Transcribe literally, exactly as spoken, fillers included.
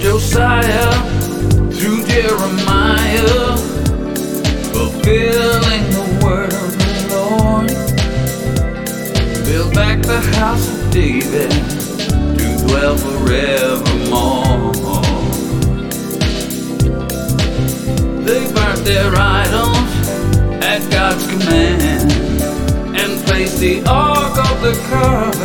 Josiah through Jeremiah, fulfilling the word of the Lord. Build back the house of David to dwell forevermore. They burnt their idols at God's command and placed the ark of the covenant